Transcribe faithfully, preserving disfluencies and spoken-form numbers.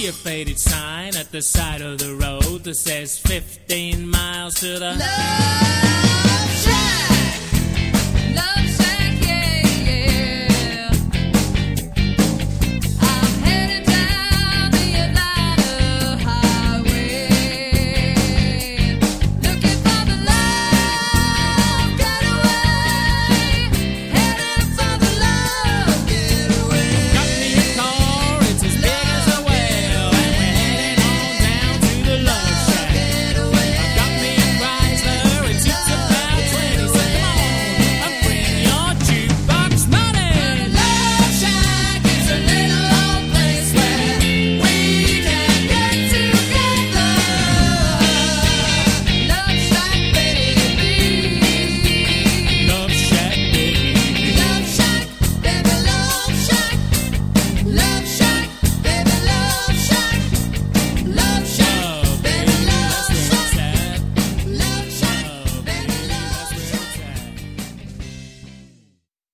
see a faded sign at the side of the road that says fifteen miles to the left.